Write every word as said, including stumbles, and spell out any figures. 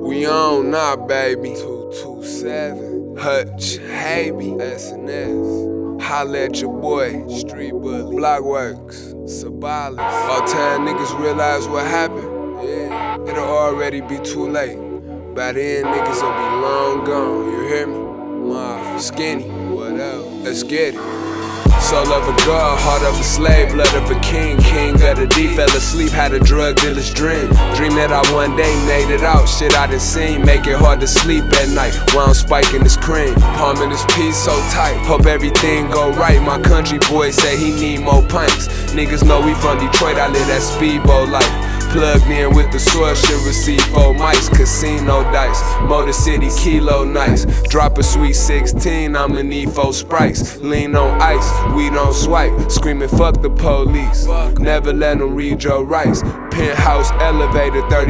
We on now, baby. two two seven Hutch, Haby, S N S. Holla at your boy, Street Bully, Blockworks, Sabalis. All time niggas realize what happened, yeah, it'll already be too late. By then, niggas will be long gone, you hear me? Mafia, skinny, whatever, let's get it. Soul of a god, heart of a slave, blood of a king, king of the deep. Fell asleep, had a drug dealer's dream. Dream that I one day made it out, shit I done seen. Make it hard to sleep at night, while I'm spiking this cream. Palming this piece so tight, hope everything go right. My country boy say he need more pints. Niggas know we from Detroit, I live that speedboat life. Plugged in with the source, should receive four mics. Casino dice, Motor City kilo nights. Drop a sweet sixteen, I'ma need four sprites. Lean on ice, we don't swipe. Screaming fuck the police, never let them read your rights. Penthouse elevator, thirty